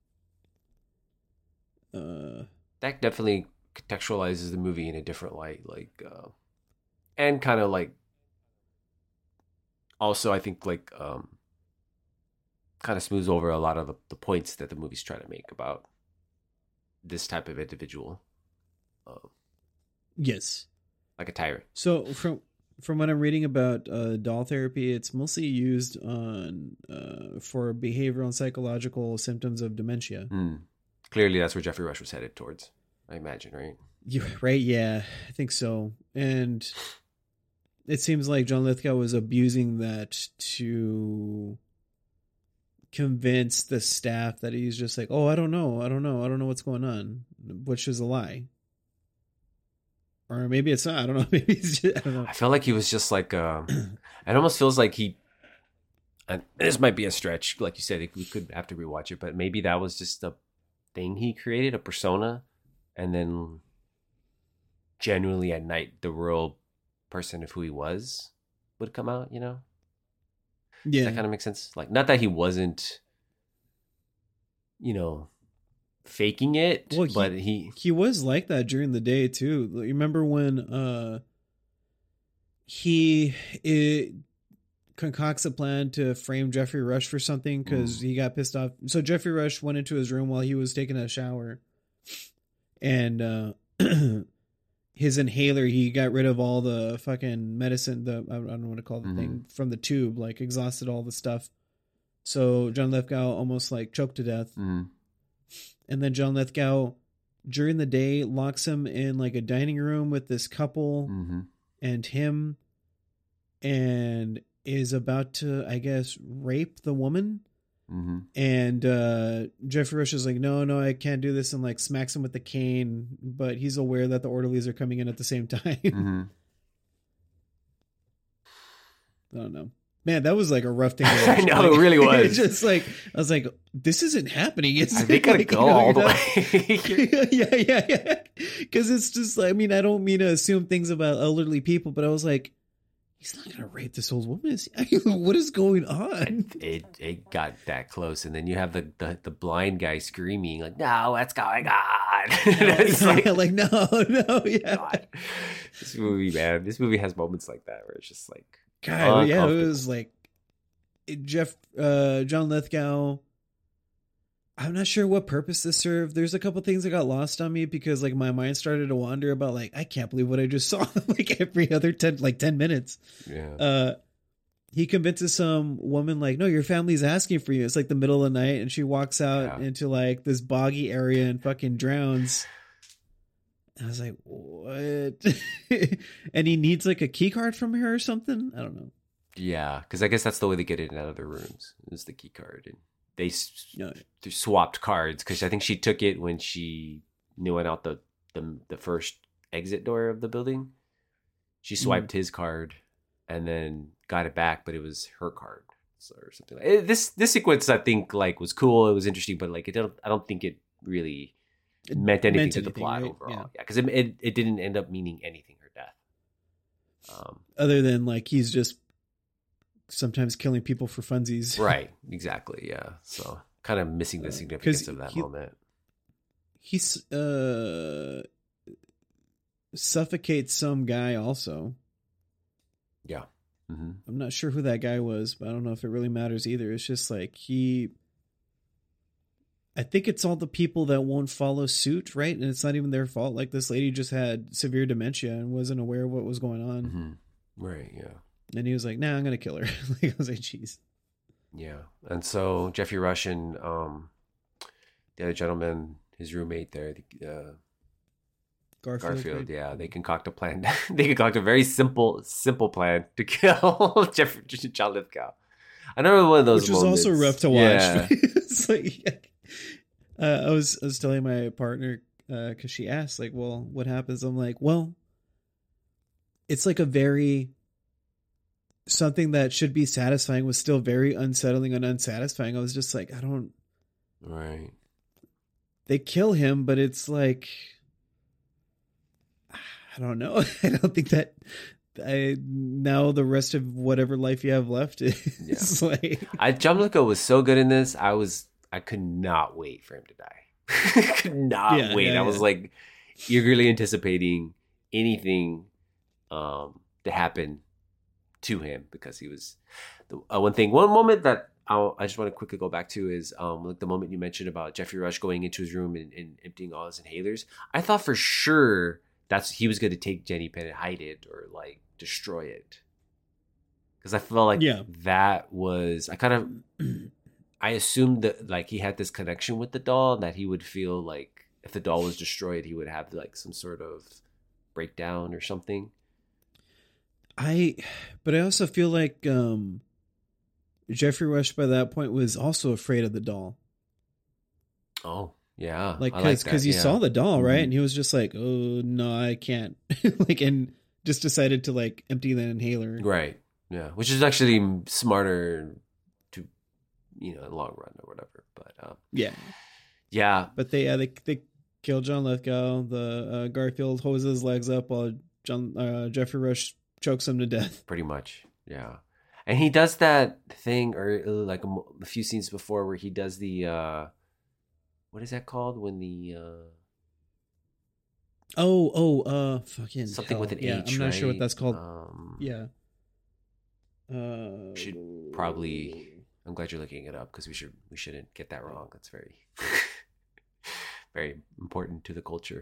Uh, That definitely contextualizes the movie in a different light, like, uh, and kind of like, also I think like, um, kind of smooths over a lot of the, the points that the movie's trying to make about this type of individual, uh, yes. like a tyrant. So from from what I'm reading about uh, doll therapy, it's mostly used on uh, for behavioral and psychological symptoms of dementia. Hmm. Clearly, that's where Jeffrey Rush was headed towards. I imagine, right? You right? Yeah, I think so. And it seems like John Lithgow was abusing that to convince the staff that he's just like, oh, I don't know, I don't know, I don't know what's going on, which is a lie. Or maybe it's not. I don't know. Maybe it's just, I don't know. I feel like he was just like, uh, it almost feels like he, and this might be a stretch, like you said, we could have to rewatch it, but maybe that was just a thing he created, a persona, and then genuinely at night, the real person of who he was would come out, you know? Does Yeah. that kind of make sense? Like, not that he wasn't, you know, faking it, Well, he- but he, He was like that during the day too. You remember when uh he it concocts a plan to frame Jeffrey Rush for something because Mm. he got pissed off. So Jeffrey Rush went into his room while he was taking a shower, and uh his inhaler, he got rid of all the fucking medicine, the I don't know what to call the Mhm. thing from the tube, like exhausted all the stuff. So John Lithgow almost like choked to death. mm, And then John Lithgow, during the day, locks him in like a dining room with this couple hmm and him, and is about to, I guess, rape the woman. hmm And uh, Jeffrey Rush is like, no, no, I can't do this, and like smacks him with the cane. But he's aware that the orderlies are coming in at the same time. hmm I don't know. Man, that was like a rough thing. To I watch. know, Like, it really was. It's just like, I was like, this isn't happening. It's I think I gotta like, go you know, all the you're not- way. yeah, yeah, yeah. Because it's just, like, I mean, I don't mean to assume things about elderly people, but I was like, he's not gonna rape this old woman. Is he? What is going on? it it got that close, and then you have the the, the blind guy screaming like, "No, what's going on?" It's like, like, no, no, yeah. God. This movie, man, this movie has moments like that where it's just like, God, yeah, it uncomfortable. was like it- Jeff, uh, John Lithgow. I'm not sure what purpose this served. There's a couple things that got lost on me because like my mind started to wander about like I can't believe what I just saw like every other ten like ten minutes. yeah, Uh, he convinces some woman like, no, your family's asking for you. It's like the middle of the night, and she walks out Yeah. into like this boggy area and fucking drowns. And I was like, what? And he needs like a key card from her or something. I don't know. yeah, because I guess that's the way they get in and out of their rooms is the key card, and they s- No. they swapped cards because I think she took it when she knew went out the, the the first exit door of the building. She swiped his card, and then got it back, but it was her card so, or something. Like it, this this sequence I think like was cool. It was interesting, but like it don't. I don't think it really It meant anything meant to the anything, plot right? overall. Yeah. Yeah, because it, it it didn't end up meaning anything. Her death. Um, Other than like he's just sometimes killing people for funsies. right. Exactly. Yeah. So kind of missing the Uh, significance 'cause of that he- moment. He's uh suffocates some guy also. Yeah. Mm-hmm. I'm not sure who that guy was, but I don't know if it really matters either. It's just like he I think it's all the people that won't follow suit, right? And it's not even their fault. Like this lady just had severe dementia and wasn't aware of what was going on. Mm-hmm. Right. Yeah. And he was like, nah, I'm going to kill her. Like, I was like, jeez. Yeah. And so Jeffrey Rush and um, the other gentleman, his roommate there, the, uh, Garfield. Garfield, right? yeah, they concoct a plan. They concoct a very simple, simple plan to kill Jeffrey John Lithgow. I know one of those Which was also moments- rough to watch. Yeah. It's like, uh, I was I was telling my partner because uh, she asked like, "Well, what happens?" I'm like, "Well, it's like a very something that should be satisfying was still very unsettling and unsatisfying." I was just like, I don't. Right. They kill him, but it's like, I don't know. I don't think that. I now the rest of whatever life you have left is Yeah. like I John Lithgow was so good in this. I was I could not wait for him to die. could not Yeah, wait. yeah, I was yeah. like eagerly anticipating anything um, to happen to him because he was the uh, one thing. One moment that I'll, I just want to quickly go back to is um, like the moment you mentioned about Jeffrey Rush going into his room and, and emptying all his inhalers. I thought for sure that's he was going to take Jenny Penn and hide it or like destroy it. Because I felt like Yeah. that was I kind of I assumed that like he had this connection with the doll and that he would feel like if the doll was destroyed, he would have like some sort of breakdown or something. I, but I also feel like um, Jeffrey Rush by that point was also afraid of the doll, Oh, yeah. like I because that, he yeah. saw the doll, right? Mhm. And he was just like, "Oh no, I can't," like, and just decided to like empty the inhaler. Right. Yeah. Which is actually smarter to, you know, in the long run or whatever. But um, Yeah, yeah. but they uh, they they kill John Lithgow. The uh, Garfield hoses his legs up while John uh, Jeffrey Rush chokes him to death. Pretty much. Yeah. And he does that thing or uh, like a, mo- a few scenes before where he does the, uh, what is that called? When the, uh, Oh, oh, uh, fucking something hell. with an yeah, H, I'm not sure what right? that's called. Um, Yeah. Uh, Should probably, I'm glad you're looking it up because we should, we shouldn't get that wrong. That's very, very important to the culture.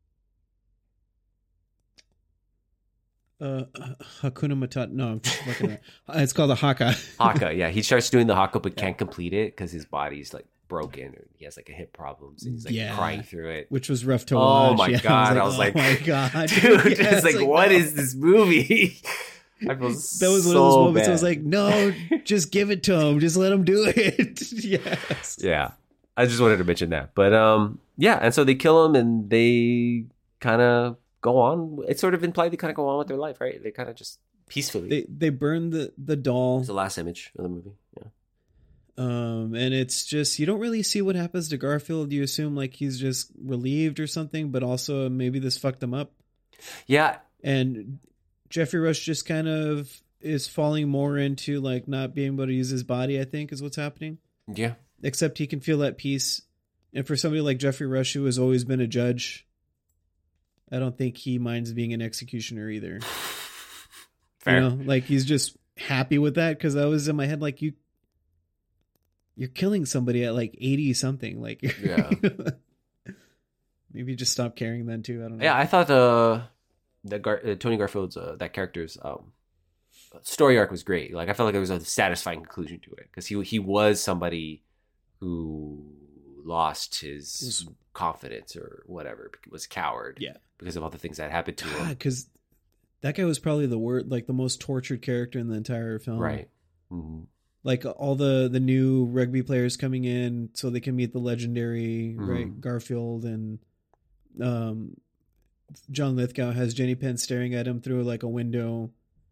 Uh, Hakuna Matata. No, I'm just looking at uh, it's called a haka. Haka, yeah. He starts doing the haka but can't complete it because his body's like broken or he has like a hip problems and he's like Yeah. crying through it. Which was rough to Oh watch. my Yeah, God, I was oh like, my god, Dude, Yeah, it's like, what no. is this movie? I feel That was so one of those moments. bad. I was like, no, just give it to him. Just let him do it. Yes. Yeah. I just wanted to mention that. But um yeah, and so they kill him and they kind of go on. It's sort of implied they kind of go on with their life, right? They kind of just peacefully. They they burn the the doll. It's the last image of the movie. Yeah. Um, and it's just you don't really see what happens to Garfield. You assume like he's just relieved or something, but also maybe this fucked him up. Yeah. And Jeffrey Rush just kind of is falling more into like not being able to use his body, I think is what's happening. Yeah. Except he can feel at peace. And for somebody like Jeffrey Rush, who has always been a judge, I don't think he minds being an executioner either. Fair. You know, like he's just happy with that because I was in my head like you, you're killing somebody at like eighty something. Like, Yeah. maybe just stop caring then too. I don't know. Yeah, I thought uh, the Gar- uh, Tony Garfield's uh, that character's um, story arc was great. Like I felt like there was a satisfying conclusion to it because he he was somebody who lost his Was- confidence or whatever, was coward. Yeah. because of all the things that happened to him. because that guy was probably the word like the most tortured character in the entire film. Right. Mhm. Like all the the new rugby players coming in so they can meet the legendary Mhm. right Garfield, and um John Lithgow has Jenny Penn staring at him through like a window,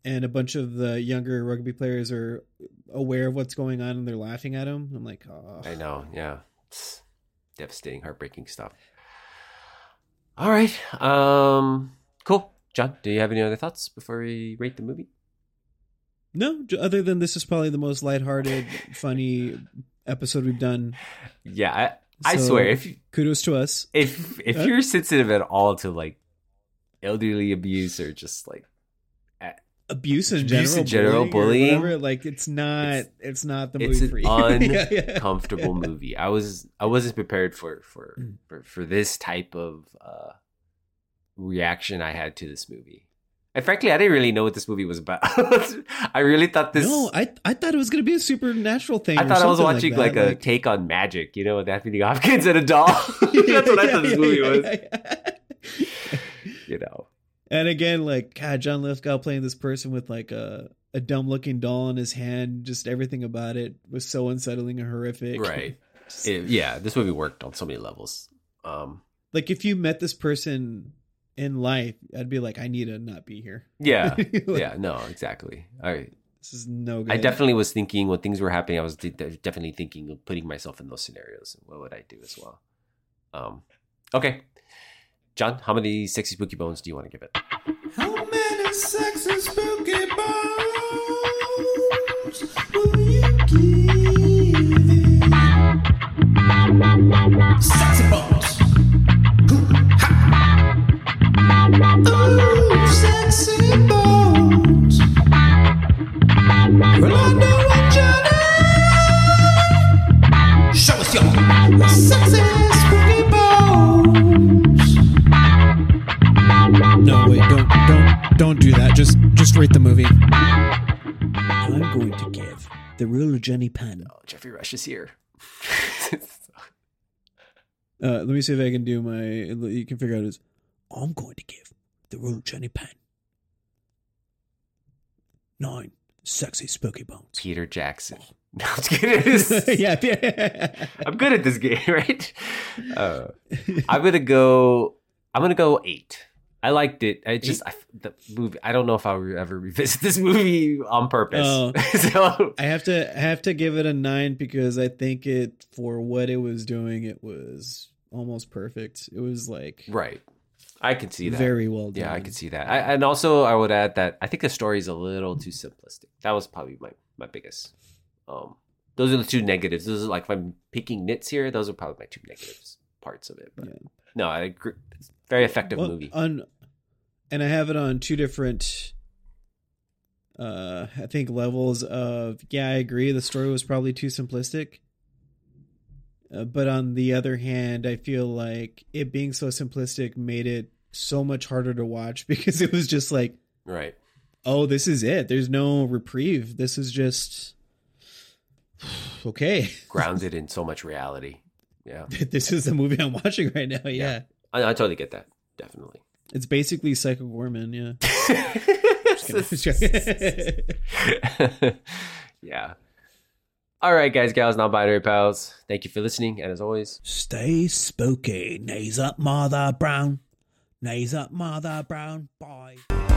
and a bunch of the younger rugby players are aware of what's going on and they're laughing at him. I'm like, oh. I know, yeah. It's devastating, heartbreaking stuff. All right. Um, cool. John, do you have any other thoughts before we rate the movie? No, j- other than this is probably the most lighthearted, funny episode we've done. Yeah, I, I So, swear, if you, kudos to us. if if Huh? you're sensitive at all to like elderly abuse or just like Abuse in Abuse general, in general, bullying, or bullying. whatever, like it's not, it's, It's- not the it's movie an for you. Yeah, yeah. uncomfortable movie. I was I wasn't prepared for for Mm. for, for this type of uh, reaction I had to this movie. And frankly, I didn't really know what this movie was about. I really thought this. No, I I thought it was gonna be a supernatural thing. I or thought I was something watching like, like, that. a take on magic, you know, with Anthony Hopkins and a doll. That's what I thought this movie was. You know, And again, like God, John Lithgow playing this person with like a a dumb looking doll in his hand. Just everything about it was so unsettling and horrific. right? Just- It- yeah, this movie worked on so many levels. Um, like if you met this person in life, I'd be like, I need to not be here. yeah, Like, yeah, no, exactly. I This is no good. I definitely was thinking when things were happening. I was de- de- definitely thinking of putting myself in those scenarios. What would I do as well? Um, okay, John, how many sexy spooky bones do you want to give it? How many sexy spooky bones will you give it? Sexy bones. Ooh, ha. Ooh, sexy bones. Well, I know what you need. Show us your sexy spooky bones. No, wait, don't, don't, don't do that. Just, just rate the movie. I'm going to give the real Jenny Pan. Oh, Jeffrey Rush is here. Uh, let me see if I can do my. You can figure out his. I'm going to give the real Jenny Pan nine sexy spooky bones. Peter Jackson. No, I'm just kidding. yeah, yeah. I'm good at this game, right? Uh, I'm gonna go. I'm gonna go eight. I liked it. I just I, the movie. I don't know if I'll ever revisit this movie on purpose. Oh. So I have to I have to give it a nine because I think it for what it was doing, it was almost perfect. It was like right, I can see that. very well done. Yeah, I can see that. I, and also, I would add that I think the story is a little too simplistic. That was probably my my biggest. Um, those are the two negatives. Those are like if I'm picking nits here. Those are probably my two negatives parts of it. But Yeah. no, I agree. It's a very effective Well, movie. On, and I have it on two different, uh, I think levels of, yeah, I agree. The story was probably too simplistic. Uh, but on the other hand, I feel like it being so simplistic made it so much harder to watch because it was just like, Right. oh, this is it. There's no reprieve. This is just, okay. Grounded in so much reality. Yeah. This is the movie I'm watching right now. Yeah. I, I totally get that. Definitely. It's basically Psycho Gorman. Yeah. Yeah. All right, guys, gals, non-binary pals. Thank you for listening, and as always, Stay spooky. Knees up, Mother Brown. Knees up, Mother Brown. Bye.